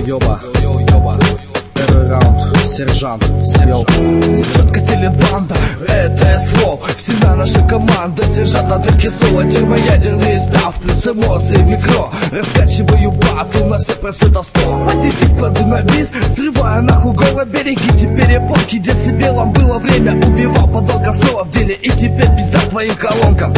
Йоба, первый раунд, сержант, йоу. Четко стилит банда, это СВО. Всегда наша команда, сержант на треке соло. Термоядерный став, плюс эмоции микро. Раскачиваю батл на все процентов 100. Позитив кладу на бит, срывая нахуй горло. Берегите перепонки, где себе вам было время. Убивал подонка снова в деле. И теперь пизда твоим колонкам.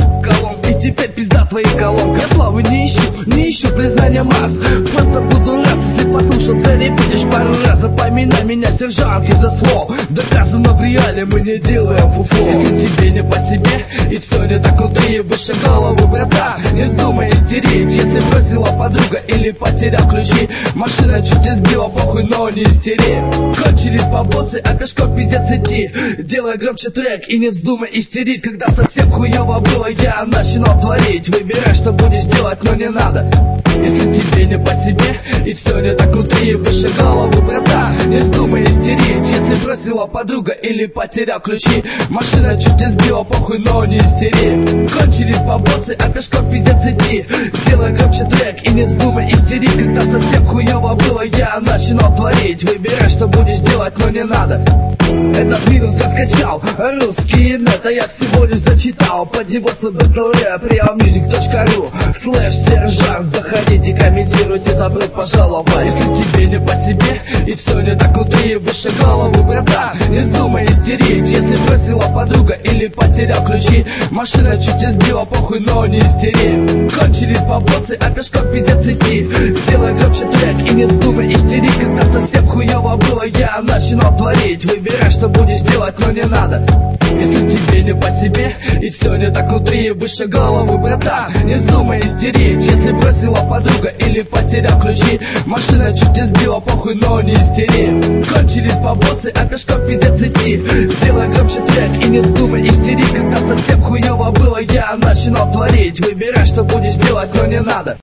И теперь пизда твоим колонкам. Я славы не ищу признания масс. Просто буду рад, если послушался, репетишь пару раз. Запоминай меня, сержант, из-за слов. Доказано в реале, мы не делаем фуфло. Если тебе не по себе, и все не так внутри, выше головы, брата, не вздумай истерить. Если бросила подруга или потерял ключи, машина чуть не сбила, похуй, но не истери. Кончились бабосы, а пешком пиздец идти. Делай громче трек и не вздумай истерить. Когда совсем хуёво было, я начинал творить. Выбирай, что будешь делать, но не надо. Если тебе не по себе, и все не так внутри, выше головы, брата, не вздумай истерить. Если бросила подруга или потерял ключи, машина чуть не сбила, похуй, но не истери. Кончились бабосы, а пешком пиздец идти. Делай громче трек и не вздумай истерить. Когда совсем хуёво было, я начинал творить. Выбирай, что будешь делать, но не надо. Этот минус я скачал, русский нет, а я всего лишь зачитал. Под него свой бэтлрэп, realmusic.ru /сержант. Заходите, комментируйте, добро пожаловать. Если тебе не по себе, и все не так внутри, выше головы, брата, не вздумай истерить. Если бросила подруга или потерял ключи, машина чуть не сбила, похуй, но не истери. Кончились бабосы, а пешком пиздец идти. Делай громче трек и не вздумай истерить. Когда совсем хуёво было, я начинал творить. Выбирай, что будешь делать, но не надо. Если тебе не по себе, и все не так внутри, выше головы, брата, не вздумай истерить. Если бросила подруга или потерял ключи, машина чуть не сбила, похуй, но не истери. Кончились бабосы, а пешком пиздец идти. Делай громче трек и не вздумай истерить. Когда совсем хуёво было, я начинал творить. Выбирай, что будешь делать, но не надо.